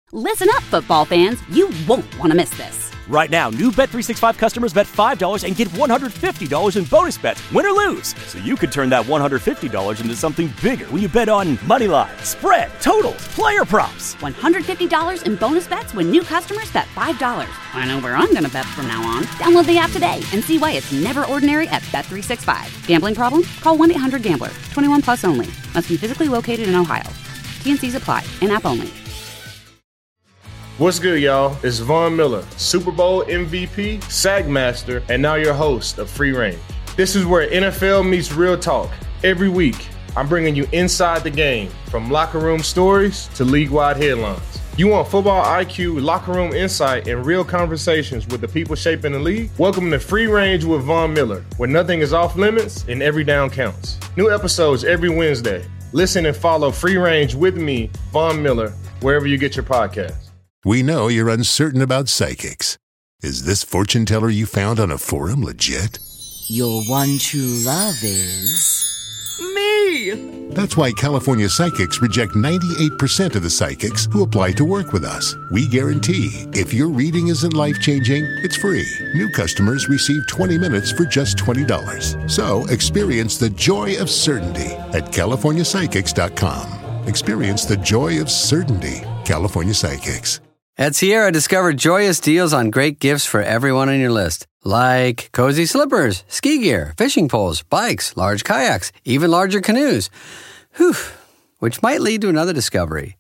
Listen up, football fans. You won't want to miss this. Right now, new Bet365 customers bet $5 and get $150 in bonus bets, win or lose. So you could turn that $150 into something bigger when you bet on money line, spread, totals, player props. $150 in bonus bets when new customers bet $5. I know where I'm going to bet from now on. Download the app today and see why it's never ordinary at Bet365. Gambling problem? Call 1-800-GAMBLER. 21 plus only. Must be physically located in Ohio. T&Cs apply. In-app only. What's good, y'all? It's Von Miller, Super Bowl MVP, Sack Master, and now your host of Free Range. This is where NFL meets real talk. Every week, I'm bringing you inside the game, from locker room stories to league-wide headlines. You want football IQ, locker room insight, and real conversations with the people shaping the league? Welcome to Free Range with Von Miller, where nothing is off limits and every down counts. New episodes every Wednesday. Listen and follow Free Range with me, Von Miller, wherever you get your podcasts. We know you're uncertain about psychics. Is this fortune teller you found on a forum legit? Your one true love is... me! That's why California Psychics reject 98% of the psychics who apply to work with us. We guarantee if your reading isn't life-changing, it's free. New customers receive 20 minutes for just $20. So experience the joy of certainty at CaliforniaPsychics.com. Experience the joy of certainty. California Psychics. At Sierra, discover joyous deals on great gifts for everyone on your list. Like cozy slippers, ski gear, fishing poles, bikes, large kayaks, even larger canoes. Whew, which might lead to another discovery.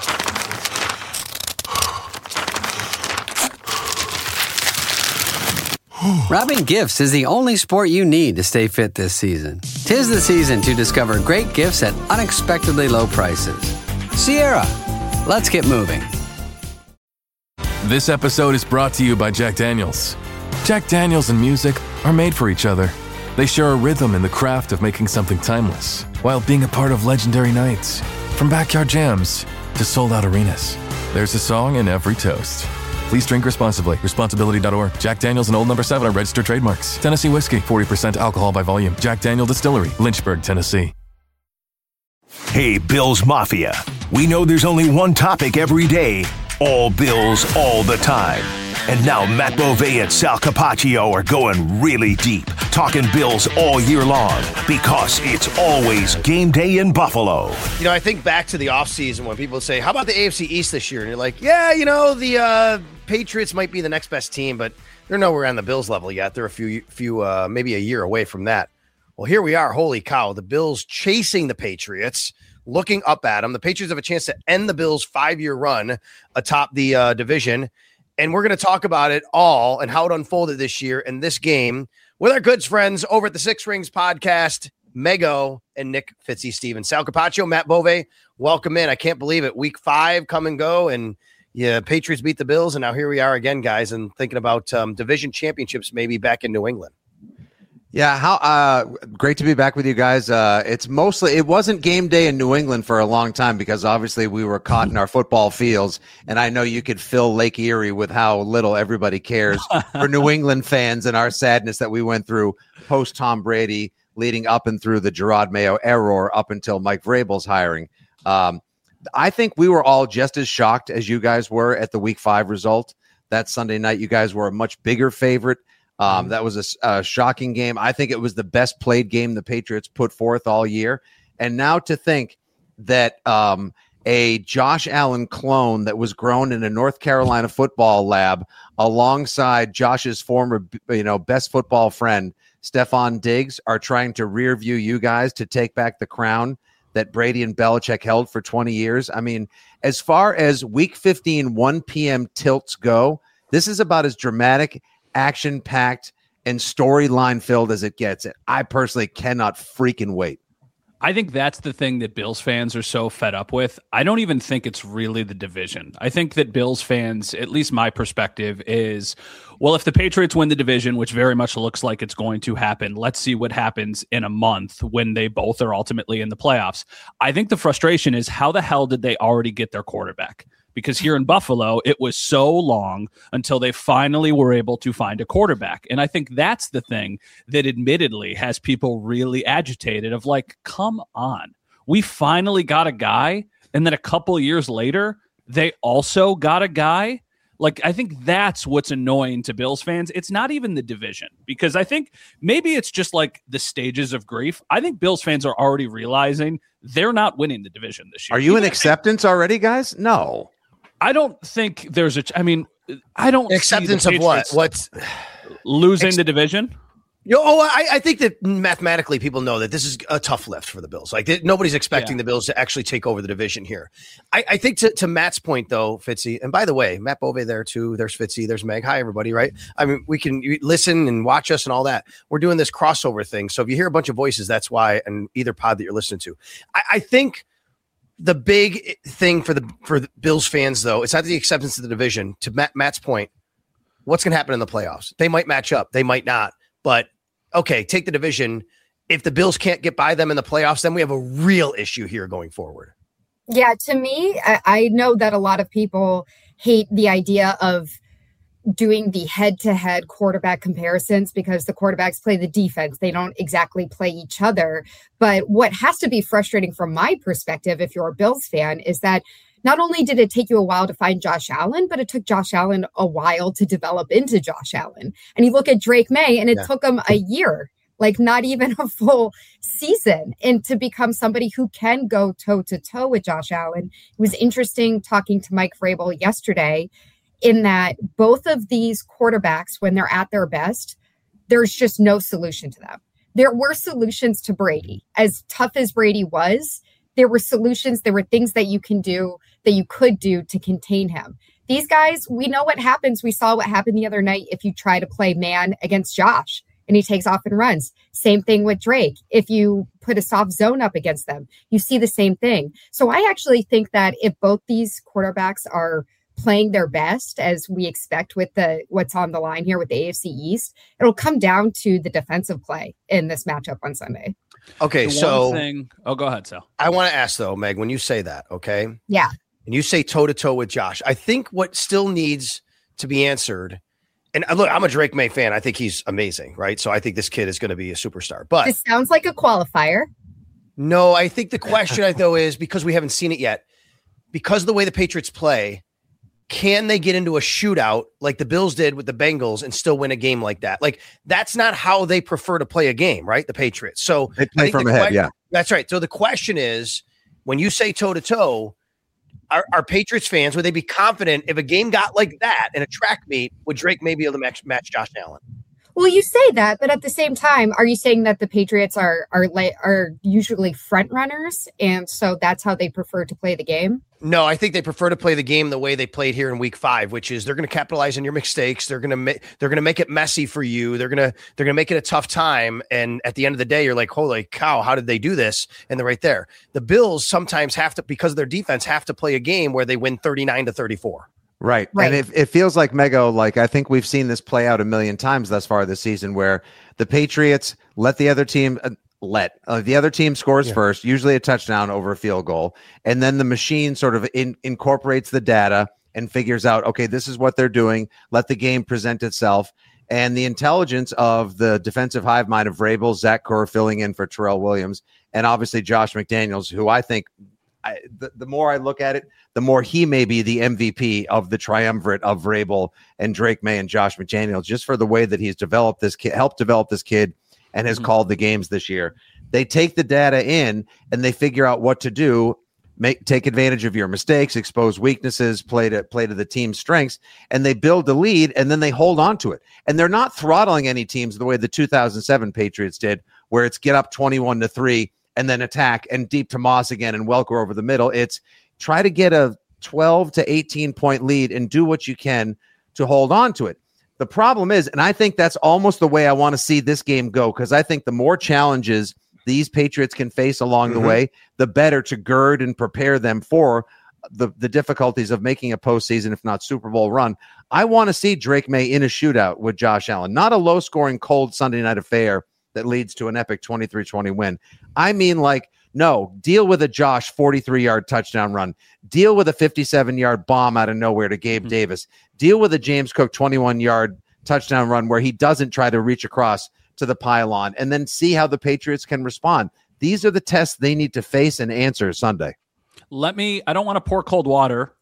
Wrapping gifts is the only sport you need to stay fit this season. 'Tis the season to discover great gifts at unexpectedly low prices. Sierra, let's get moving. This episode is brought to you by Jack Daniels. Jack Daniels and music are made for each other. They share a rhythm in the craft of making something timeless, while being a part of legendary nights. From backyard jams to sold-out arenas, there's a song in every toast. Please drink responsibly. Responsibility.org. Jack Daniels and Old No. 7 are registered trademarks. Tennessee whiskey, 40% alcohol by volume. Jack Daniel Distillery, Lynchburg, Tennessee. Hey, Bills Mafia. We know there's only one topic every day. All Bills, all the time. And now Matt Bovee and Sal Capaccio are going really deep, talking Bills all year long, because it's always game day in Buffalo. You know, I think back to the offseason when people say, how about the AFC East this year? And you're like, yeah, you know, the Patriots might be the next best team, but they're nowhere on the Bills level yet. They're a few maybe a year away from that. Well, here we are. Holy cow. The Bills chasing the Patriots, looking up at them. The Patriots have a chance to end the Bills' 5-year run atop the division. And we're going to talk about it all and how it unfolded this year in this game with our good friends over at the Six Rings podcast, Mego and Nick Fitzy-Stevens. Sal Capaccio, Matt Bovee, welcome in. I can't believe it. Week 5 come and go, and yeah, Patriots beat the Bills, and now here we are again, guys, and thinking about division championships maybe back in New England. Yeah, how great to be back with you guys. It wasn't game day in New England for a long time because obviously we were caught in our football fields, and I know you could fill Lake Erie with how little everybody cares for New England fans and our sadness that we went through post Tom Brady, leading up and through the Gerard Mayo error up until Mike Vrabel's hiring. I think we were all just as shocked as you guys were at the Week 5 result. That Sunday night, you guys were a much bigger favorite. That was a shocking game. I think it was the best played game the Patriots put forth all year. And now to think that a Josh Allen clone that was grown in a North Carolina football lab alongside Josh's former, best football friend, Stephon Diggs, are trying to rear view you guys to take back the crown that Brady and Belichick held for 20 years. I mean, as far as Week 15, 1 p.m. tilts go, this is about as dramatic, action-packed, and storyline-filled as it gets. I personally cannot freaking wait. I think that's the thing that Bills fans are so fed up with. I don't even think it's really the division. I think that Bills fans, at least my perspective, is, well, if the Patriots win the division, which very much looks like it's going to happen, let's see what happens in a month when they both are ultimately in the playoffs. I think the frustration is, how the hell did they already get their quarterback? Because here in Buffalo, it was so long until they finally were able to find a quarterback. And I think that's the thing that admittedly has people really agitated of like, come on, we finally got a guy. And then a couple of years later, they also got a guy. Like, I think that's what's annoying to Bills fans. It's not even the division, because I think maybe it's just like the stages of grief. I think Bills fans are already realizing they're not winning the division this year. Are you in acceptance already, guys? No. I don't think there's I don't acceptance of what? What's losing the division? I think that mathematically people know that this is a tough lift for the Bills. Like, nobody's expecting the Bills to actually take over the division here. I think to Matt's point, though, Fitzy, and by the way, Matt Bove there too. There's Fitzy. There's Meg. Hi, everybody. Right? I mean, we can listen and watch us and all that. We're doing this crossover thing. So if you hear a bunch of voices, that's why, and either pod that you're listening to. I think the big thing for the Bills fans, though, it's not the acceptance of the division. To Matt's point, what's going to happen in the playoffs? They might match up. They might not. But okay, take the division. If the Bills can't get by them in the playoffs, then we have a real issue here going forward. Yeah, to me, I know that a lot of people hate the idea of doing the head-to-head quarterback comparisons because the quarterbacks play the defense. They don't exactly play each other. But what has to be frustrating from my perspective, if you're a Bills fan, is that not only did it take you a while to find Josh Allen, but it took Josh Allen a while to develop into Josh Allen. And you look at Drake May, and it took him a year, like not even a full season, and to become somebody who can go toe-to-toe with Josh Allen. It was interesting talking to Mike Vrabel yesterday in that both of these quarterbacks, when they're at their best, there's just no solution to them. There were solutions to Brady. As tough as Brady was, there were solutions, there were things that you can do, that you could do to contain him. These guys, we know what happens. We saw what happened the other night if you try to play man against Josh and he takes off and runs. Same thing with Drake. If you put a soft zone up against them, you see the same thing. So I actually think that if both these quarterbacks are playing their best, as we expect with what's on the line here with the AFC East, it'll come down to the defensive play in this matchup on Sunday. Okay, go ahead, Sal. I want to ask, though, Meg, when you say that, okay? Yeah. And you say toe-to-toe with Josh, I think what still needs to be answered, and look, I'm a Drake May fan. I think he's amazing, right? So I think this kid is going to be a superstar. But this sounds like a qualifier. No, I think the question, though, is because we haven't seen it yet, because of the way the Patriots play, can they get into a shootout like the Bills did with the Bengals and still win a game like that? Like, that's not how they prefer to play a game, right? The Patriots. So they play from ahead. Yeah, that's right. So the question is, when you say toe to toe, are Patriots fans, would they be confident if a game got like that in a track meet, would Drake maybe be able to match Josh Allen? Well, you say that, but at the same time, are you saying that the Patriots are usually front runners, and so that's how they prefer to play the game? No, I think they prefer to play the game the way they played here in Week 5, which is they're going to capitalize on your mistakes. They're going to make it messy for you. They're going to make it a tough time. And at the end of the day, you're like, holy cow, how did they do this? And they're right there. The Bills sometimes have to, because of their defense, have to play a game where they win 39-34. Right. And it feels like, Mego, like I think we've seen this play out a million times thus far this season, where the Patriots let the other team the other team scores first, usually a touchdown over a field goal. And then the machine sort of incorporates the data and figures out, okay, this is what they're doing. Let the game present itself. And the intelligence of the defensive hive mind of Vrabel, Zach Kerr filling in for Terrell Williams, and obviously Josh McDaniels, who I think the more I look at it, the more he may be the MVP of the triumvirate of Vrabel and Drake May and Josh McDaniels, just for the way that he's developed this kid, helped develop this kid, and has called the games this year. They take the data in and they figure out what to do, take advantage of your mistakes, expose weaknesses, play to the team's strengths, and they build a lead, and then they hold on to it. And they're not throttling any teams the way the 2007 Patriots did, where it's get up 21-3 and then attack and deep to Moss again and Welker over the middle. It's try to get a 12 to 18 point lead and do what you can to hold on to it. The problem is, and I think that's almost the way I want to see this game go, because I think the more challenges these Patriots can face along the way, the better to gird and prepare them for the difficulties of making a postseason, if not Super Bowl run. I want to see Drake May in a shootout with Josh Allen, not a low-scoring, cold Sunday night affair that leads to an epic 23-20 win. I mean, like, no, deal with a Josh 43-yard touchdown run. Deal with a 57-yard bomb out of nowhere to Gabe Davis. Deal with a James Cook 21-yard touchdown run where he doesn't try to reach across to the pylon, and then see how the Patriots can respond. These are the tests they need to face and answer Sunday. I don't want to pour cold water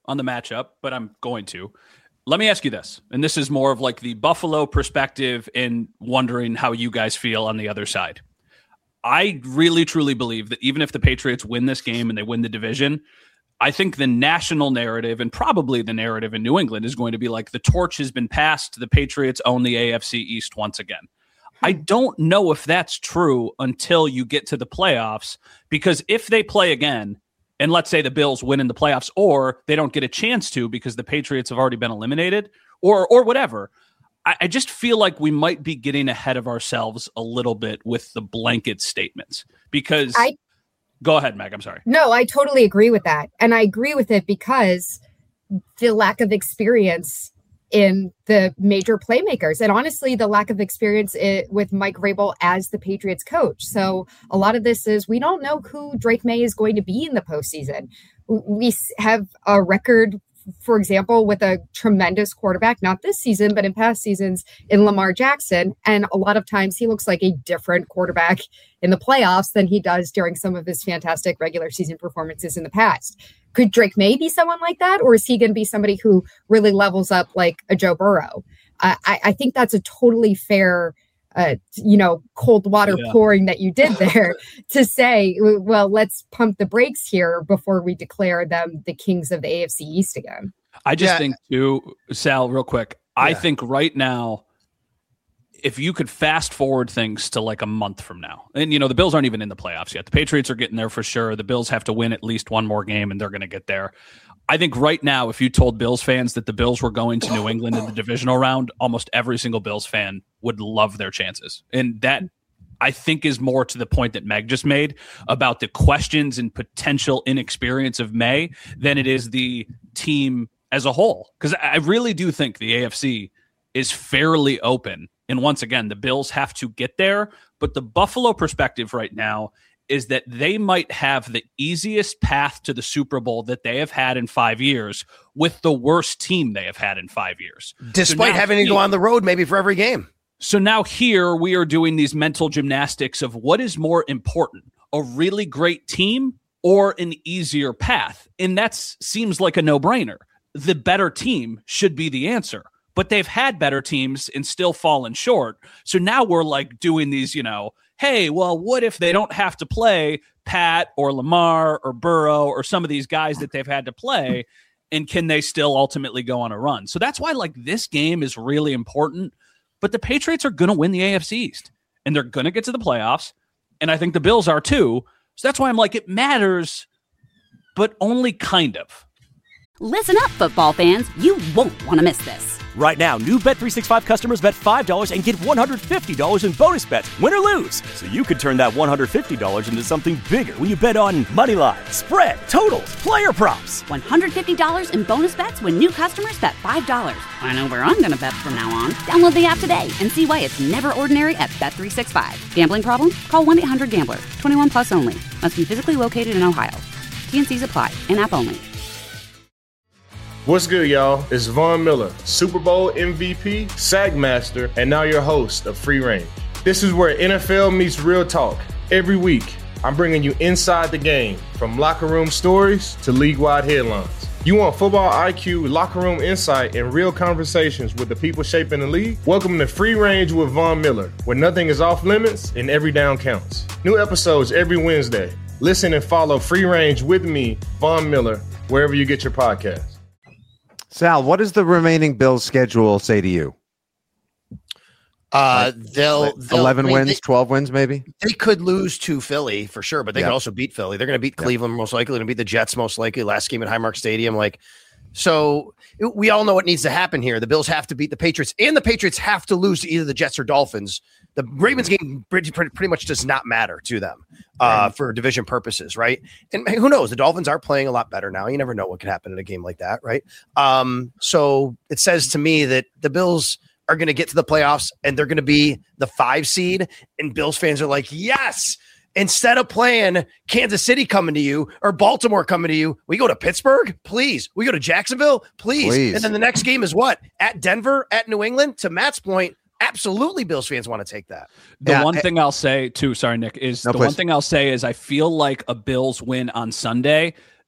on the matchup, but I'm going to. Let me ask you this, and this is more of like the Buffalo perspective and wondering how you guys feel on the other side. I really, truly believe that even if the Patriots win this game and they win the division, I think the national narrative and probably the narrative in New England is going to be like the torch has been passed. The Patriots own the AFC East once again. I don't know if that's true until you get to the playoffs, because if they play again, and let's say the Bills win in the playoffs, or they don't get a chance to because the Patriots have already been eliminated, or whatever, I just feel like we might be getting ahead of ourselves a little bit with the blanket statements. Because go ahead, Meg. I'm sorry. No, I totally agree with that. And I agree with it because the lack of experience in the major playmakers, and honestly, the lack of experience with Mike Vrabel as the Patriots coach. So a lot of this is we don't know who Drake May is going to be in the postseason. We have a record, for example, with a tremendous quarterback, not this season, but in past seasons, in Lamar Jackson. And a lot of times he looks like a different quarterback in the playoffs than he does during some of his fantastic regular season performances in the past. Could Drake May be someone like that? Or is he going to be somebody who really levels up like a Joe Burrow? I think that's a totally fair, cold water pouring that you did there to say, well, let's pump the brakes here before we declare them the kings of the AFC East again. I just think too, Sal, real quick. I think right now, if you could fast forward things to like a month from now, and the Bills aren't even in the playoffs yet. The Patriots are getting there for sure. The Bills have to win at least one more game and they're going to get there. I think right now, if you told Bills fans that the Bills were going to New England in the divisional round, almost every single Bills fan would love their chances. And that, I think, is more to the point that Meg just made about the questions and potential inexperience of May than it is the team as a whole. Because I really do think the AFC is fairly open. And once again, the Bills have to get there. But the Buffalo perspective right now is that they might have the easiest path to the Super Bowl that they have had in 5 years with the worst team they have had in 5 years. Despite having to go on the road maybe for every game. So now here we are doing these mental gymnastics of what is more important, a really great team or an easier path? And that seems like a no-brainer. The better team should be the answer. But they've had better teams and still fallen short. So now we're like doing these, hey, well, what if they don't have to play Pat or Lamar or Burrow or some of these guys that they've had to play, and can they still ultimately go on a run? So that's why like this game is really important. But the Patriots are going to win the AFC East, and they're going to get to the playoffs, and I think the Bills are too. So that's why I'm like, it matters, but only kind of. Listen up, football fans. You won't want to miss this. Right now, new Bet365 customers bet $5 and get $150 in bonus bets, win or lose. So you could turn that $150 into something bigger when you bet on moneyline, spread, totals, player props. $150 in bonus bets when new customers bet $5. I know where I'm going to bet from now on. Download the app today and see why it's never ordinary at Bet365. Gambling problem? Call 1-800-GAMBLER. 21 plus only. Must be physically located in Ohio. T&Cs apply. In-app only. What's good, y'all? It's Von Miller, Super Bowl MVP, SAG Master, and now your host of Free Range. This is where NFL meets real talk. Every week, I'm bringing you inside the game, from locker room stories to league-wide headlines. You want football IQ, locker room insight, and real conversations with the people shaping the league? Welcome to Free Range with Von Miller, where nothing is off limits and every down counts. New episodes every Wednesday. Listen and follow Free Range with me, Von Miller, wherever you get your podcasts. Sal, what does the remaining Bills schedule say to you? They'll 11 wins, 12 wins, maybe. They could lose to Philly for sure, but they could also beat Philly. They're going to beat Cleveland most likely. They're going to beat the Jets most likely. Last game at Highmark Stadium, so we all know what needs to happen here. The Bills have to beat the Patriots, and the Patriots have to lose to either the Jets or Dolphins. The Ravens game pretty much does not matter to them for division purposes, right? And who knows? The Dolphins are playing a lot better now. You never know what could happen in a game like that, right? So it says to me that the Bills are going to get to the playoffs, and they're going to be the 5 seed, and Bills fans are like, yes! Instead of playing Kansas City coming to you or Baltimore coming to you, we go to Pittsburgh, please. We go to Jacksonville, please. And then the next game is what? At Denver, at New England. To Matt's point, absolutely Bills fans want to take that. The one thing I'll say too, sorry, Nick, is one thing I'll say is I feel like a Bills win on Sunday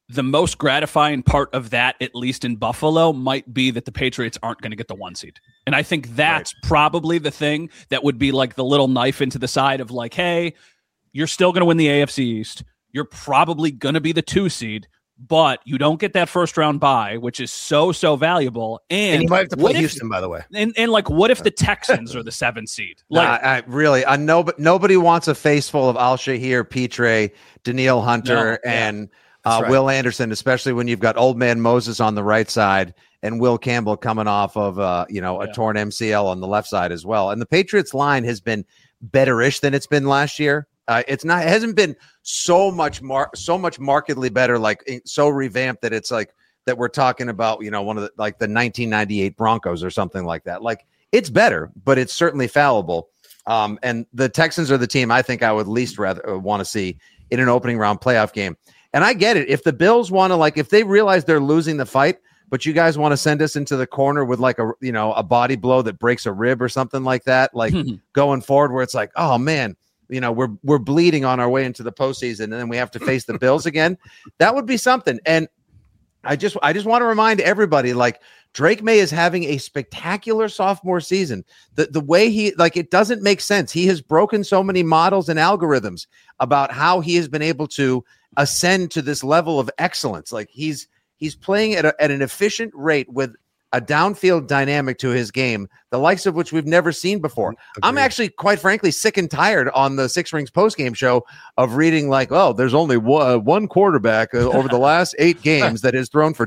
the most gratifying part of that, at least in Buffalo, might be that the Patriots aren't going to get the 1 seed. And I think that's probably the thing that would be like the little knife into the side of like, hey, you're still going to win the AFC East. You're probably going to be the 2 seed, but you don't get that first round bye, which is so valuable. And you might have to play Houston, by the way. And like, what if the Texans are the 7 seed? Like, nobody wants a face full of Al-Shahir, Pitre, Danielle Hunter, and right. Will Anderson, especially when you've got old man Moses on the right side and Will Campbell coming off of a torn MCL on the left side as well. And the Patriots line has been better-ish than it's been last year. It hasn't been so much markedly better, like so revamped that it's like that we're talking about, one of the 1998 Broncos or something like that. Like, it's better, but it's certainly fallible. And the Texans are the team I think I would least rather want to see in an opening round playoff game. And I get it. If the Bills want to, if they realize they're losing the fight, but you guys want to send us into the corner with a body blow that breaks a rib or something like that, going forward where it's like, oh man, we're bleeding on our way into the postseason and then we have to face the Bills again. That would be something. And I just want to remind everybody, Drake May is having a spectacular sophomore season. The way it doesn't make sense. He has broken so many models and algorithms about how he has been able to ascend to this level of excellence. He's playing at an efficient rate with a downfield dynamic to his game, the likes of which we've never seen before. Agreed. I'm actually, quite frankly, sick and tired on the Six Rings postgame show of reading there's only one quarterback over the last 8 games that has thrown for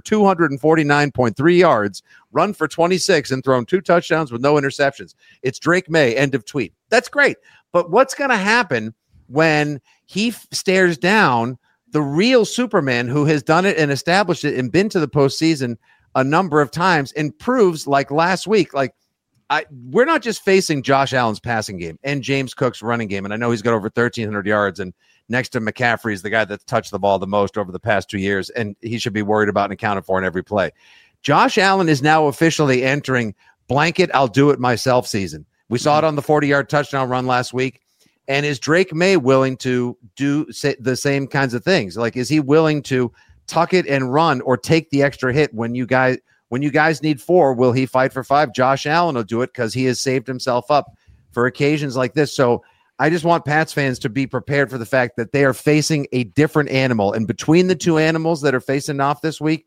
249.3 yards, run for 26, and thrown 2 touchdowns with no interceptions. It's Drake May, end of tweet. That's great. But what's going to happen when he stares down the real Superman who has done it and established it and been to the postseason a number of times and proves, like last week, we're not just facing Josh Allen's passing game and James Cook's running game. And I know he's got over 1,300 yards, and next to McCaffrey is the guy that's touched the ball the most over the past 2 years, and he should be worried about and accounted for in every play. Josh Allen is now officially entering blanket I'll do it myself season. We saw it on the 40-yard touchdown run last week. And is Drake May willing to do the same kinds of things? Is he willing to tuck it and run or take the extra hit when you guys need 4? Will he fight for 5? Josh Allen will do it because he has saved himself up for occasions like this. So I just want Pats fans to be prepared for the fact that they are facing a different animal. And between the 2 animals that are facing off this week,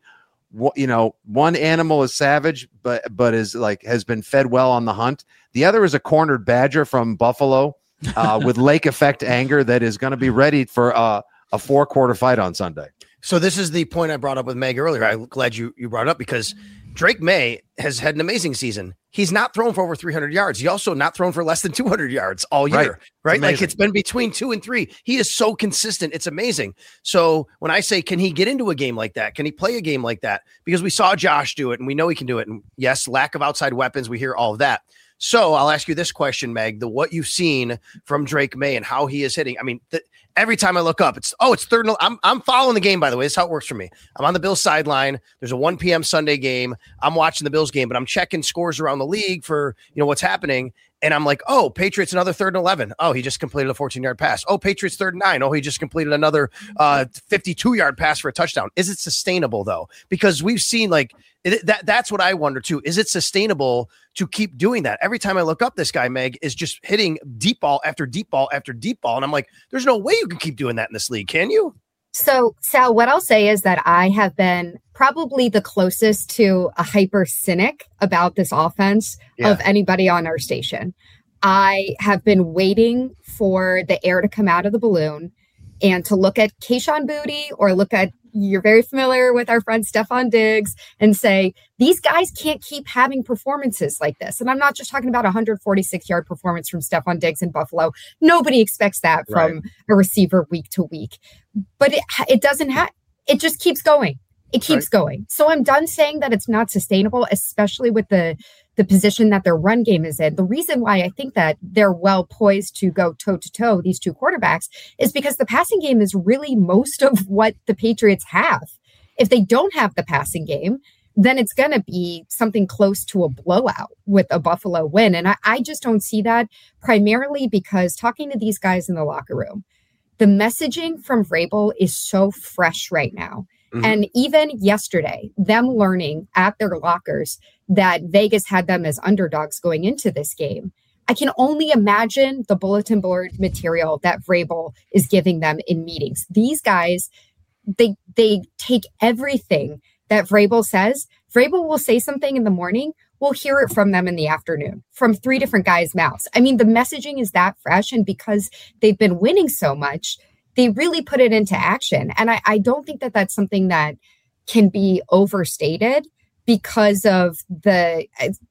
one animal is savage, but has been fed well on the hunt. The other is a cornered badger from Buffalo. With lake effect anger that is going to be ready for a 4-quarter fight on Sunday. So this is the point I brought up with Meg earlier. I'm glad you brought it up because Drake May has had an amazing season. He's not thrown for over 300 yards. He also not thrown for less than 200 yards all year, right? It's been between 2 and 3. He is so consistent. It's amazing. So when I say, can he get into a game like that? Can he play a game like that? Because we saw Josh do it and we know he can do it. And yes, lack of outside weapons. We hear all of that. So I'll ask you this question, Meg, what you've seen from Drake May and how he is hitting. I mean, every time I look up, it's third. I'm following the game, by the way. This is how it works for me. I'm on the Bills sideline. There's a 1 p.m. Sunday game. I'm watching the Bills game, but I'm checking scores around the league for, what's happening. And I'm like, oh, Patriots, another 3rd and 11. Oh, he just completed a 14-yard pass. Oh, Patriots 3rd and 9. Oh, he just completed another 52-yard pass for a touchdown. Is it sustainable, though? Because we've seen that's what I wonder, too. Is it sustainable to keep doing that? Every time I look up, this guy, Meg, is just hitting deep ball after deep ball after deep ball. And I'm like, there's no way you can keep doing that in this league. Can you? So, Sal, what I'll say is that I have been probably the closest to a hyper cynic about this offense of anybody on our station. I have been waiting for the air to come out of the balloon and to look at Kayshon Boutte or look at, you're very familiar with our friend Stefon Diggs, and say, these guys can't keep having performances like this. And I'm not just talking about a 146-yard performance from Stefon Diggs in Buffalo. Nobody expects that from a receiver week to week. But it doesn't have, it just keeps going. It keeps going. So I'm done saying that it's not sustainable, especially with the position that their run game is in. The reason why I think that they're well poised to go toe-to-toe, these 2 quarterbacks, is because the passing game is really most of what the Patriots have. If they don't have the passing game, then it's going to be something close to a blowout with a Buffalo win. And I just don't see that, primarily because talking to these guys in the locker room, the messaging from Vrabel is so fresh right now. And even yesterday, them learning at their lockers that Vegas had them as underdogs going into this game, I can only imagine the bulletin board material that Vrabel is giving them in meetings. These guys, they take everything that Vrabel says. Vrabel will say something in the morning. We'll hear it from them in the afternoon from 3 different guys' mouths. I mean, the messaging is that fresh. And because they've been winning so much, they really put it into action. And I don't think that that's something that can be overstated because of the,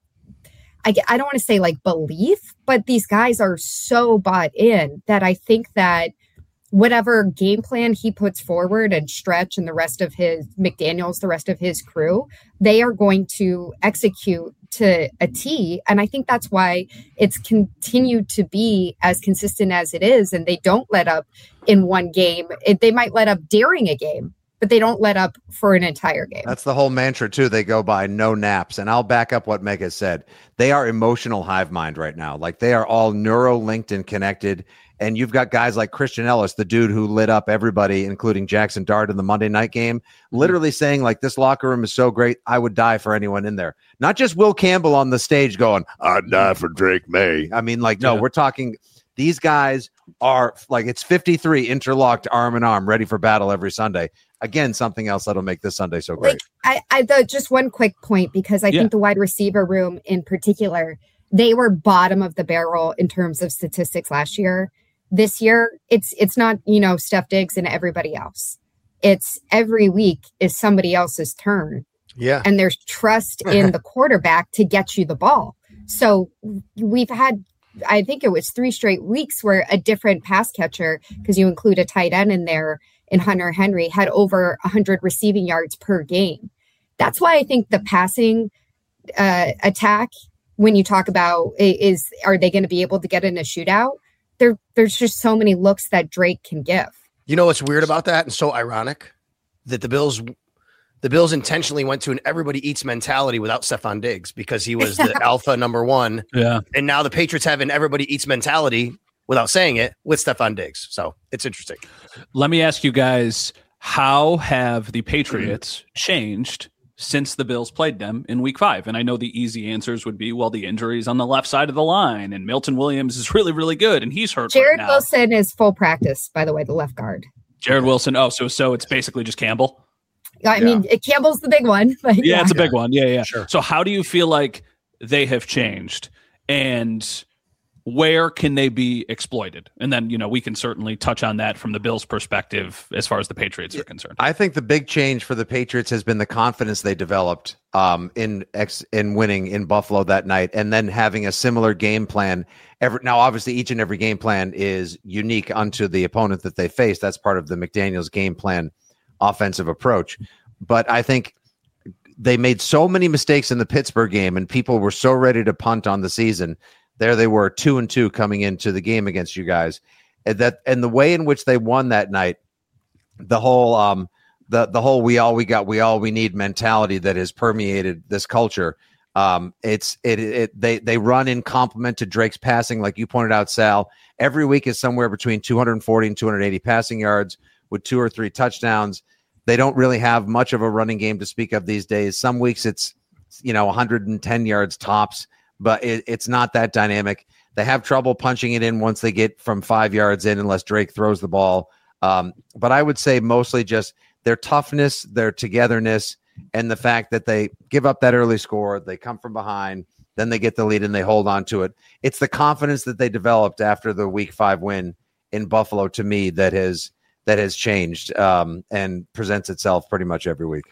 I don't want to say like belief, but these guys are so bought in that I think that whatever game plan he puts forward and Stretch and the rest of his McDaniels, the rest of his crew, they are going to execute to a T. And I think that's why it's continued to be as consistent as it is. And they don't let up in one game. They might let up during a game, but they don't let up for an entire game. That's the whole mantra too. They go by no naps. And I'll back up what Meg has said. They are emotional hive mind right now. Like they are all neuro linked and connected. And you've got guys like Christian Ellis, the dude who lit up everybody, including Jackson Dart in the Monday night game, literally saying like, this locker room is so great, I would die for anyone in there. Not just Will Campbell on the stage going, I'd die for Drake May. I mean, like, no, we're talking, these guys are like, it's 53 interlocked arm in arm, ready for battle every Sunday. Again, something else that'll make this Sunday so great. Like, just one quick point, because I think the wide receiver room in particular, they were bottom of the barrel in terms of statistics last year. This year, it's not, Steph Diggs and everybody else. It's every week is somebody else's turn. Yeah. And there's trust in the quarterback to get you the ball. So we've had, I think it was 3 straight weeks where a different pass catcher, because you include a tight end in there, in Hunter Henry, had over 100 receiving yards per game. That's why I think the passing attack, when you talk about are they going to be able to get in a shootout? There's just so many looks that Drake can give. You know what's weird about that and so ironic? That the Bills intentionally went to an everybody eats mentality without Stephon Diggs because he was the alpha number 1. Yeah. And now the Patriots have an everybody eats mentality without saying it with Stephon Diggs. So it's interesting. Let me ask you guys, how have the Patriots changed since the Bills played them in week 5? And I know the easy answers would be, well, the injuries on the left side of the line and Milton Williams is really, really good. And he's hurt. Jared right now. Wilson is full practice, by the way, the left guard. Jared Wilson. Oh, so it's basically just Campbell. I mean, Campbell's the big one. But yeah, it's a big one. Yeah. Sure. So how do you feel like they have changed and where can they be exploited? And then, we can certainly touch on that from the Bills' perspective as far as the Patriots are concerned. I think the big change for the Patriots has been the confidence they developed in winning in Buffalo that night, and then having a similar game plan. Now, obviously, each and every game plan is unique unto the opponent that they face. That's part of the McDaniels game plan offensive approach. But I think they made so many mistakes in the Pittsburgh game, and people were so ready to punt on the season. There they were 2-2 coming into the game against you guys. And the way in which they won that night, the whole the whole we all we need mentality that has permeated this culture. They run in complement to Drake's passing, like you pointed out, Sal. Every week is somewhere between 240 and 280 passing yards with 2 or 3 touchdowns. They don't really have much of a running game to speak of these days. Some weeks it's 110 yards tops. But it's not that dynamic. They have trouble punching it in once they get from 5 yards in, unless Drake throws the ball. But I would say mostly just their toughness, their togetherness, and the fact that they give up that early score. They come from behind, then they get the lead and they hold on to it. It's the confidence that they developed after the Week 5 win in Buffalo, to me, that has changed and presents itself pretty much every week.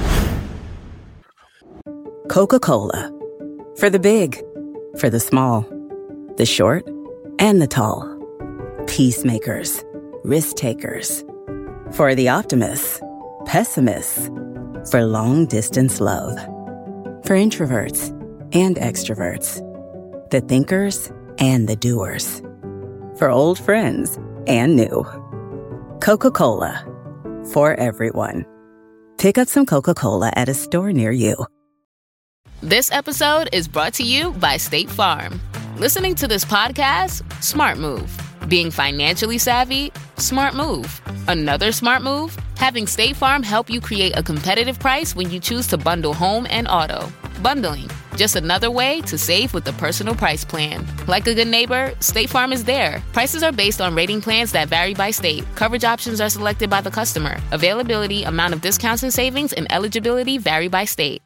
Coca-Cola. For the big, for the small, the short, and the tall. Peacemakers, risk takers. For the optimists, pessimists. For long distance love. For introverts and extroverts. The thinkers and the doers. For old friends and new. Coca-Cola. For everyone. Pick up some Coca-Cola at a store near you. This episode is brought to you by State Farm. Listening to this podcast? Smart move. Being financially savvy? Smart move. Another smart move? Having State Farm help you create a competitive price when you choose to bundle home and auto. Bundling, just another way to save with the Personal Price Plan. Like a good neighbor, State Farm is there. Prices are based on rating plans that vary by state. Coverage options are selected by the customer. Availability, amount of discounts and savings, and eligibility vary by state.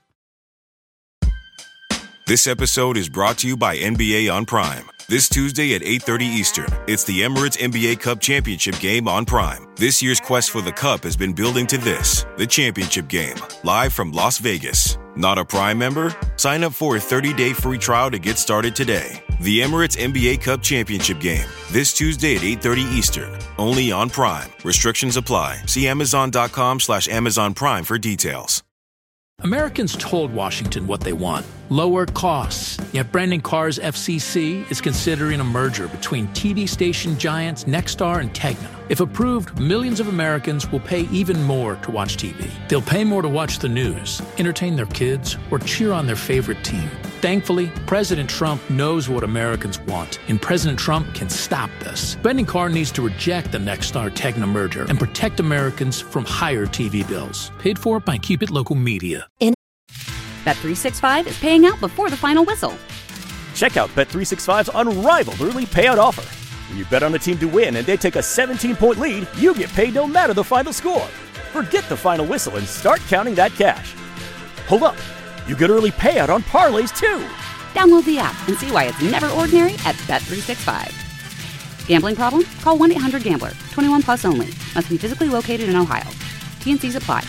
This episode is brought to you by NBA on Prime. This Tuesday at 8:30 Eastern, it's the Emirates NBA Cup Championship game on Prime. This year's quest for the Cup has been building to this, the championship game, live from Las Vegas. Not a Prime member? Sign up for a 30-day free trial to get started today. The Emirates NBA Cup Championship game, this Tuesday at 8:30 Eastern, only on Prime. Restrictions apply. See Amazon.com/Amazon Prime for details. Americans told Washington what they want: lower costs. Yet Brandon Carr's FCC is considering a merger between TV station giants Nexstar and Tegna. If approved, millions of Americans will pay even more to watch TV. They'll pay more to watch the news, entertain their kids, or cheer on their favorite team. Thankfully, President Trump knows what Americans want, and President Trump can stop this. Brandon Carr needs to reject the Nexstar-Tegna merger and protect Americans from higher TV bills. Paid for by Keep It Local Media. Bet365 is paying out before the final whistle. Check out Bet365's unrivaled early payout offer. When you bet on a team to win and they take a 17-point lead, you get paid no matter the final score. Forget the final whistle and start counting that cash. Hold up. You get early payout on parlays, too. Download the app and see why it's never ordinary at Bet365. Gambling problem? Call 1-800-GAMBLER. 21 plus only. Must be physically located in Ohio. T&Cs apply.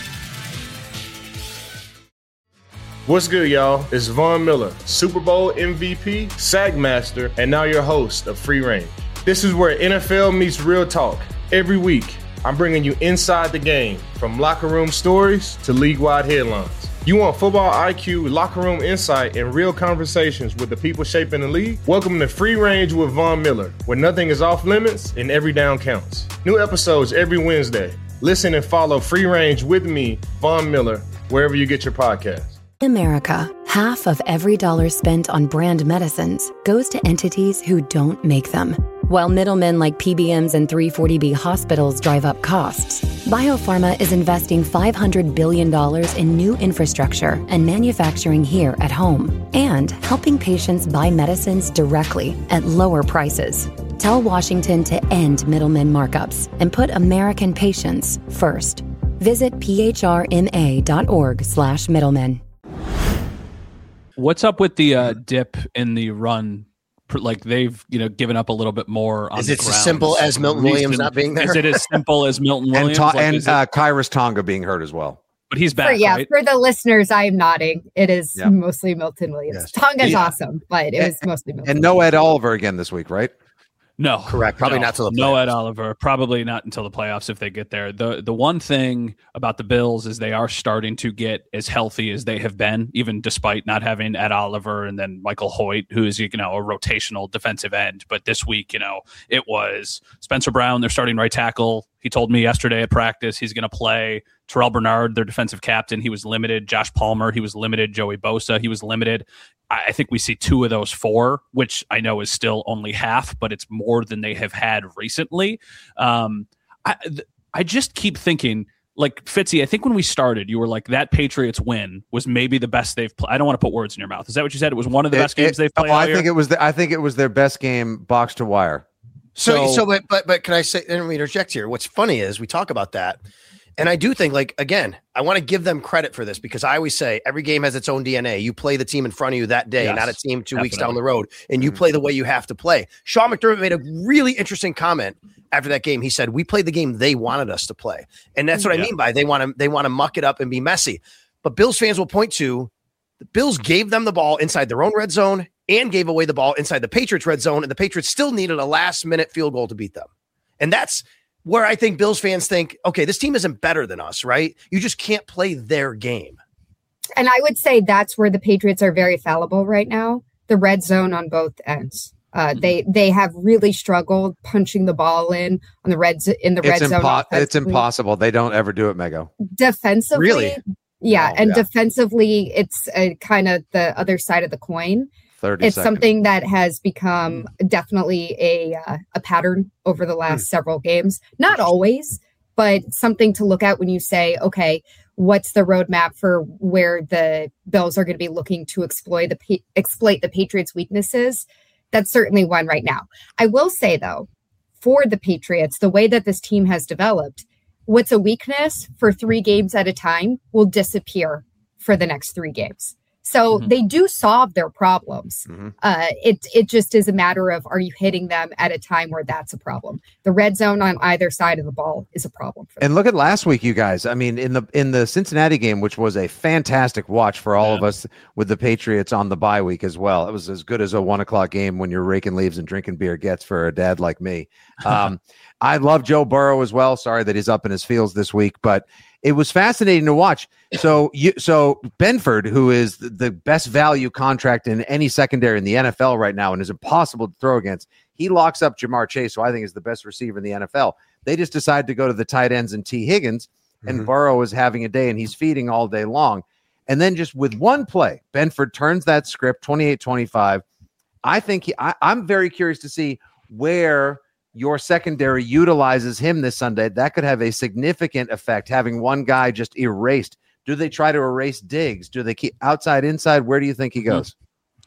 What's good, y'all? It's Von Miller, Super Bowl MVP, SAG Master, and now your host of Free Range. This is where NFL meets real talk. Every week, I'm bringing you inside the game, from locker room stories to league-wide headlines. You want football IQ, locker room insight, and real conversations with the people shaping the league? Welcome to Free Range with Von Miller, where nothing is off limits and every down counts. New episodes every Wednesday. Listen and follow Free Range with me, Von Miller, wherever you get your podcasts. In America, half of every dollar spent on brand medicines goes to entities who don't make them. While middlemen like PBMs and 340B hospitals drive up costs, Biopharma is investing $500 billion in new infrastructure and manufacturing here at home, and helping patients buy medicines directly at lower prices. Tell Washington to end middlemen markups and put American patients first. Visit phrma.org/middlemen. What's up with the dip in the run? Like they've given up a little bit more on Is the it ground. as simple as Milton Williams not being there? Is it as simple as Milton Williams? And Kyrus Tonga being hurt as well. But he's back, right? For the listeners, I am nodding. It is mostly Milton Williams. Yes. Tonga's awesome, but it was mostly Milton. And no Ed Oliver again this week, right? No, correct. Probably not till the playoffs. No Ed Oliver. Probably not until the playoffs if they get there. The one thing about the Bills is they are starting to get as healthy as they have been, even despite not having Ed Oliver and then Michael Hoyt, who is a rotational defensive end. But this week, it was Spencer Brown, their starting right tackle. He told me yesterday at practice he's going to play. Terrell Bernard, their defensive captain, he was limited. Josh Palmer, he was limited. Joey Bosa, he was limited. I think we see 2 of those 4, which I know is still only half, but it's more than they have had recently. I just keep thinking, like, Fitzy, I think when we started, you were like, that Patriots win was maybe the best they've played. I don't want to put words in your mouth. Is that what you said? It was one of the best games they've played? I think it was their best game box to wire. But can I say, and let me interject here. What's funny is we talk about that. And I do think, again, I want to give them credit for this because I always say every game has its own DNA. You play the team in front of you that day, not a team 2 weeks down the road, and you play the way you have to play. Sean McDermott made a really interesting comment after that game. He said, we played the game they wanted us to play. And that's what I mean by they want to muck it up and be messy. But Bills fans will point to the Bills gave them the ball inside their own red zone and gave away the ball inside the Patriots red zone, and the Patriots still needed a last-minute field goal to beat them. And that's where I think Bills fans think, okay, this team isn't better than us, right? You just can't play their game. And I would say that's where the Patriots are very fallible right now, the red zone on both ends. They have really struggled punching the ball in on the red zone. It's impossible. They don't ever do it, Mego. Defensively, really? Yeah, defensively, it's kind of the other side of the coin. It's something that has become definitely a pattern over the last several games. Not always, but something to look at when you say, okay, what's the roadmap for where the Bills are going to be looking to exploit the Patriots' weaknesses? That's certainly one right now. I will say, though, for the Patriots, the way that this team has developed, what's a weakness for 3 games at a time will disappear for the next 3 games. So they do solve their problems. It just is a matter of, are you hitting them at a time where that's a problem? The red zone on either side of the ball is a problem for them. And look at last week, you guys. I mean, in the Cincinnati game, which was a fantastic watch for all of us with the Patriots on the bye week as well. It was as good as a 1:00 game when you're raking leaves and drinking beer gets for a dad like me. I love Joe Burrow as well. Sorry that he's up in his fields this week, but it was fascinating to watch. So Benford, who is the best value contract in any secondary in the NFL right now and is impossible to throw against, he locks up Jamar Chase, who I think is the best receiver in the NFL. They just decided to go to the tight ends and T. Higgins, and Burrow is having a day, and he's feeding all day long. And then just with one play, Benford turns that script 28-25. I think I'm very curious to see where your secondary utilizes him this Sunday. That could have a significant effect, having one guy just erased. Do they try to erase Diggs? Do they keep outside, inside? Where do you think he goes?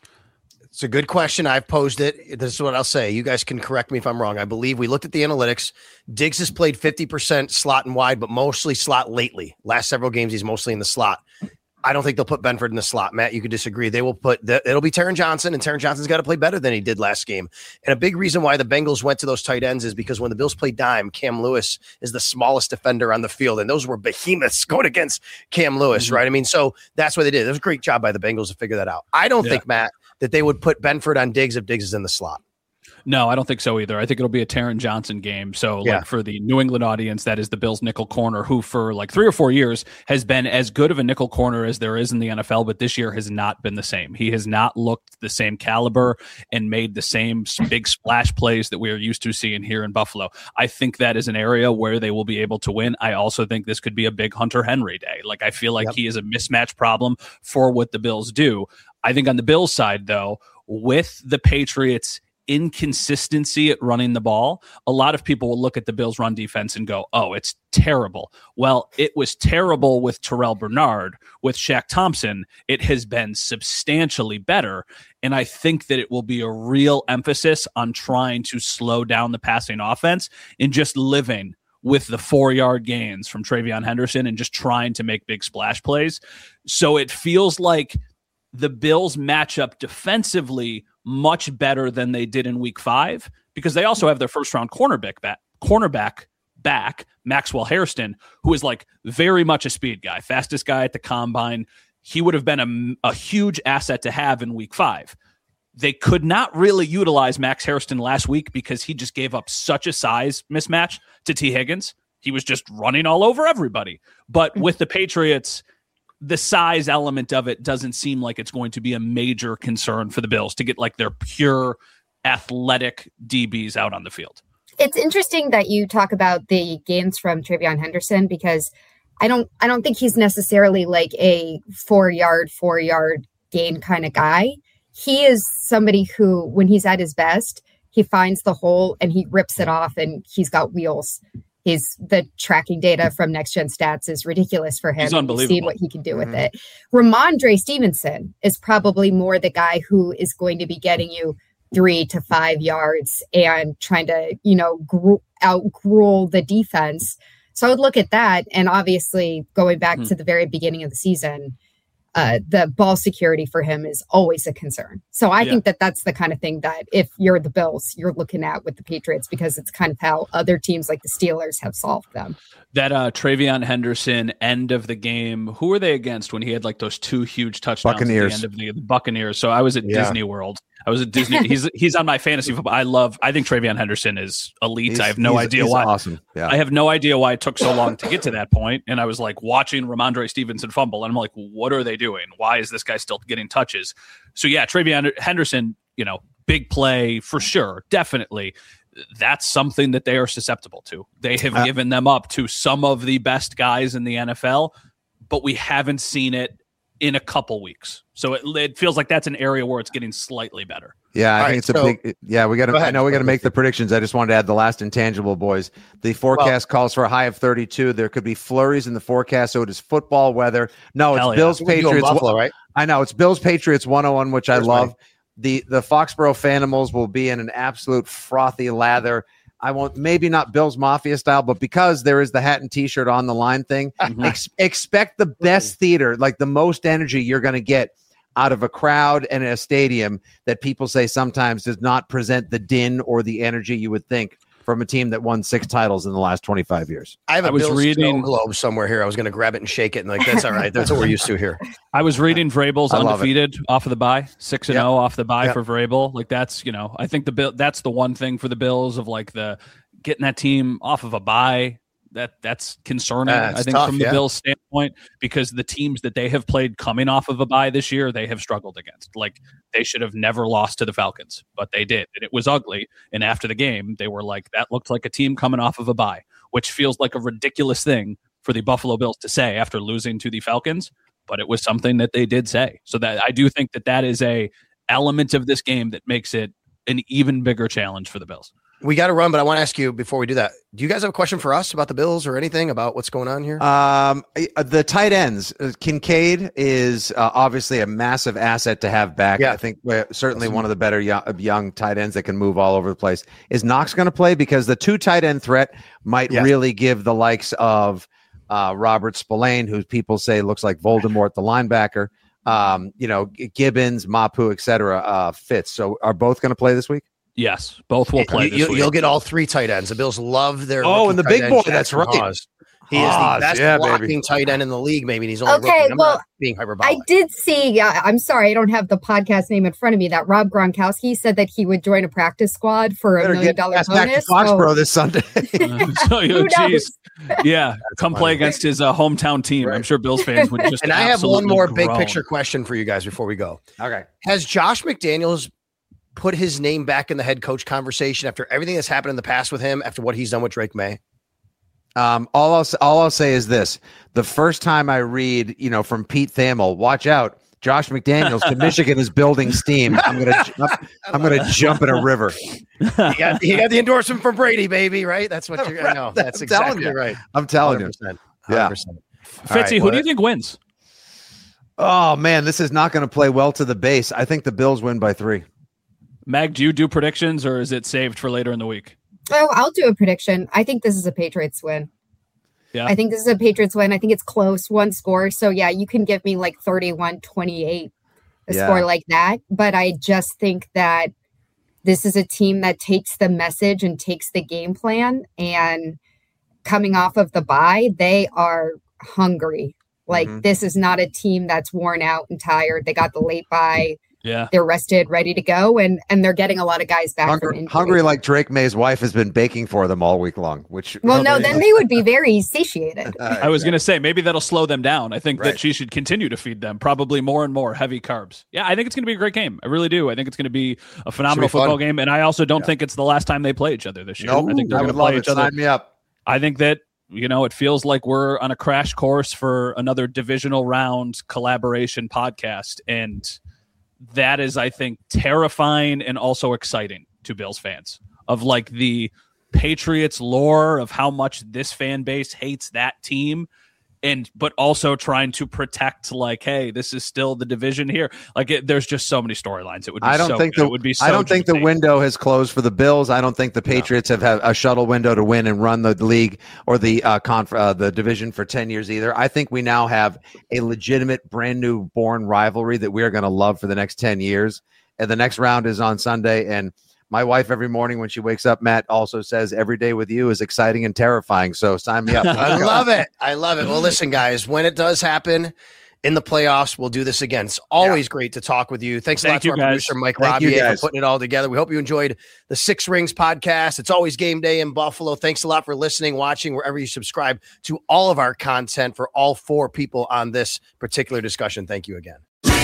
It's a good question. I've posed it. This is what I'll say. You guys can correct me if I'm wrong. I believe we looked at the analytics. Diggs has played 50% slot and wide, but mostly slot lately. Last several games, he's mostly in the slot. I don't think they'll put Benford in the slot. Matt, you could disagree. They will put it'll be Taron Johnson, and Taron Johnson's got to play better than he did last game. And a big reason why the Bengals went to those tight ends is because when the Bills played dime, Cam Lewis is the smallest defender on the field, and those were behemoths going against Cam Lewis, right? I mean, so that's what they did. It was a great job by the Bengals to figure that out. I don't think, Matt, that they would put Benford on Diggs if Diggs is in the slot. No, I don't think so either. I think it'll be a Taron Johnson game. So like for the New England audience, that is the Bills nickel corner, who for like 3 or 4 years has been as good of a nickel corner as there is in the NFL, but this year has not been the same. He has not looked the same caliber and made the same big splash plays that we are used to seeing here in Buffalo. I think that is an area where they will be able to win. I also think this could be a big Hunter Henry day. Like, I feel like he is a mismatch problem for what the Bills do. I think on the Bills side, though, with the Patriots' inconsistency at running the ball, a lot of people will look at the Bills' run defense and go, oh, it's terrible. Well, it was terrible with Terrell Bernard. With Shaq Thompson, it has been substantially better. And I think that it will be a real emphasis on trying to slow down the passing offense and just living with the 4-yard gains from TreVeyon Henderson and just trying to make big splash plays. So it feels like the Bills match up defensively much better than they did in week 5, because they also have their first-round cornerback back, Maxwell Hairston, who is like very much a speed guy, fastest guy at the combine. He would have been a huge asset to have in week 5. They could not really utilize Max Hairston last week because he just gave up such a size mismatch to T. Higgins. He was just running all over everybody. But with the Patriots, the size element of it doesn't seem like it's going to be a major concern for the Bills to get like their pure athletic DBs out on the field. It's interesting that you talk about the gains from TreVeyon Henderson, because I don't think he's necessarily like a 4-yard gain kind of guy. He is somebody who, when he's at his best, he finds the hole and he rips it off, and he's got wheels. The tracking data from Next Gen Stats is ridiculous for him. He's unbelievable. You've seen what he can do with it. Ramondre Stevenson is probably more the guy who is going to be getting you 3 to 5 yards and trying to, out-gruel the defense. So I would look at that. And obviously, going back to the very beginning of the season, the ball security for him is always a concern. So I think that that's the kind of thing that if you're the Bills, you're looking at with the Patriots, because it's kind of how other teams like the Steelers have solved them. That TreVeyon Henderson end of the game, who were they against when he had like those 2 huge touchdowns Buccaneers. at the end of the Buccaneers? So I was at Disney World. I was at Disney. He's on my fantasy football. I think TreVeyon Henderson is elite. I have no idea why. Awesome. Yeah. I have no idea why it took so long to get to that point. And I was like watching Ramondre Stevenson fumble, and I'm like, what are they doing? Why is this guy still getting touches? So yeah, TreVeyon Henderson, big play for sure. Definitely. That's something that they are susceptible to. They have given them up to some of the best guys in the NFL, but we haven't seen it in a couple weeks. So it feels like that's an area where it's getting slightly better. Yeah, I think it's a big. Yeah, we got to. I know we got to make the predictions. I just wanted to add the last intangible, boys. The forecast calls for a high of 32. There could be flurries in the forecast, so it is football weather. No, it's Bills Patriots. Buffalo, right? I know it's Bills Patriots 101, which I love. The Foxborough Fanimals will be in an absolute frothy lather. I won't, maybe not Bills Mafia style, but because there is the hat and T-shirt on the line thing, expect the best theater, like the most energy you're going to get out of a crowd and a stadium that people say sometimes does not present the din or the energy you would think from a team that won 6 titles in the last 25 years. I have a Bills snow globe somewhere here. I was going to grab it and shake it, and like, that's all right. That's what we're used to here. I was reading Vrabel's undefeated off of the bye, 6-0 off the bye for Vrabel. Like that's, I think that's the one thing for the Bills of like the getting that team off of a bye. That's concerning, I think, from the Bills' standpoint, because the teams that they have played coming off of a bye this year, they have struggled against. Like, they should have never lost to the Falcons, but they did. And it was ugly. And after the game, they were like, that looked like a team coming off of a bye, which feels like a ridiculous thing for the Buffalo Bills to say after losing to the Falcons. But it was something that they did say. So that I do think that is a element of this game that makes it an even bigger challenge for the Bills. We got to run, but I want to ask you before we do that, do you guys have a question for us about the Bills or anything about what's going on here? The tight ends, Kincaid is obviously a massive asset to have back. I think certainly one of the better young tight ends that can move all over the place. Is Knox going to play? Because the 2 tight end threat might really give the likes of Robert Spillane, who people say looks like Voldemort, the linebacker, Gibbons, Mapu, etc. fits. So are both going to play this week? Yes, both will play this week. You'll get all 3 tight ends. The Bills love their and the big boy. That's right. He is the best blocking tight end in the league. Maybe he's only rookie. I'm not being hyperbolic. I did see. I'm sorry, I don't have the podcast name in front of me. That Rob Gronkowski said that he would join a practice squad for $1 million bonus. Back to Foxborough this Sunday. Come play against his hometown team. Right. I'm sure Bills fans would just. And I have one more big picture question for you guys before we go. Okay, has Josh McDaniels put his name back in the head coach conversation after everything that's happened in the past with him, after what he's done with Drake May? All I'll say is this: the first time I read, from Pete Thamel, watch out, Josh McDaniels to Michigan is building steam. I'm gonna jump in a river. He got the endorsement from Brady, baby. Right? That's what you're. I know. That's exactly right. I'm telling 100%, you. 100%. Fitzy, who do you think wins? Oh man, this is not going to play well to the base. I think the Bills win by 3. Mag, do you do predictions, or is it saved for later in the week? Oh, I'll do a prediction. I think this is a Patriots win. Yeah. I think this is a Patriots win. I think it's close, 1 score. So, yeah, you can give me like 31-28, a score like that. But I just think that this is a team that takes the message and takes the game plan. And coming off of the bye, they are hungry. Like, this is not a team that's worn out and tired. They got the late bye. Yeah, they're rested, ready to go, and they're getting a lot of guys back from injury. Hungry like Drake May's wife has been baking for them all week long. Then they would be very satiated. I was going to say maybe that'll slow them down. I think that she should continue to feed them probably more and more heavy carbs. Yeah, I think it's going to be a great game. I really do. I think it's going to be a phenomenal football game, and I also don't think it's the last time they play each other this year. Nope. I think they're going to play each other. Sign me up. I think that. It feels like we're on a crash course for another divisional round collaboration podcast, and that is, I think, terrifying and also exciting to Bills fans, of like the Patriots lore of how much this fan base hates that team, but also trying to protect, like, hey, this is still the division here. Like, there's just so many storylines. It would be I don't think the window has closed for the Bills. I don't think the Patriots have had a shuttle window to win and run the league or the division for 10 years either. I think we now have a legitimate brand new born rivalry that we are going to love for the next 10 years. And the next round is on Sunday. And my wife, every morning when she wakes up, Matt, also says every day with you is exciting and terrifying. So sign me up. I love it. Well, listen, guys, when it does happen in the playoffs, we'll do this again. It's always great to talk with you. Thanks a lot to our producer, Mike Robier, for putting it all together. We hope you enjoyed the 6 Rings podcast. It's always game day in Buffalo. Thanks a lot for listening, watching, wherever you subscribe to all of our content. For all 4 people on this particular discussion, thank you again.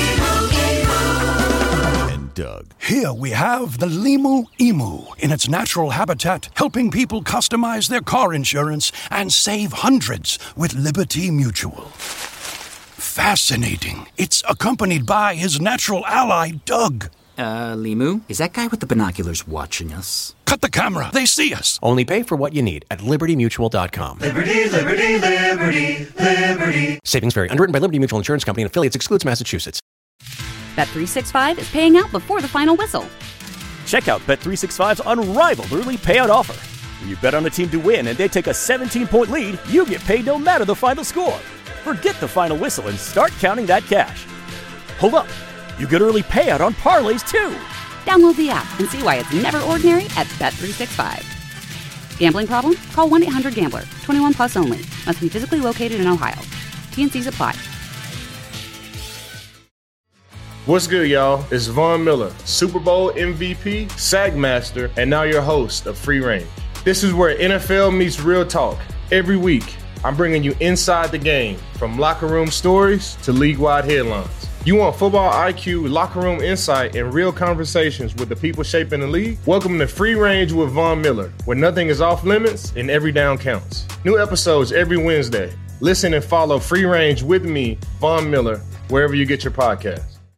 Doug. Here we have the Limu Emu in its natural habitat, helping people customize their car insurance and save hundreds with Liberty Mutual. fascinating. It's accompanied by his natural ally, Doug. Limu? Is that guy with the binoculars watching us? Cut the camera. They see us. Only pay for what you need at LibertyMutual.com. Liberty, liberty, liberty, liberty. Savings vary. Underwritten by Liberty Mutual Insurance Company and affiliates. Excludes Massachusetts. Bet365 is paying out before the final whistle. Check out Bet365's unrivaled early payout offer. When you bet on a team to win and they take a 17-point lead, you get paid no matter the final score. Forget the final whistle and start counting that cash. Hold up. You get early payout on parlays, too. Download the app and see why it's never ordinary at Bet365. Gambling problem? Call 1-800-GAMBLER. 21 plus only. Must be physically located in Ohio. T&Cs apply. What's good, y'all? It's Von Miller, Super Bowl MVP, Sack Master, and now your host of Free Range. This is where NFL meets real talk. Every week, I'm bringing you inside the game, from locker room stories to league-wide headlines. You want football IQ, locker room insight, and real conversations with the people shaping the league? Welcome to Free Range with Von Miller, where nothing is off limits and every down counts. New episodes every Wednesday. Listen and follow Free Range with me, Von Miller, wherever you get your podcasts.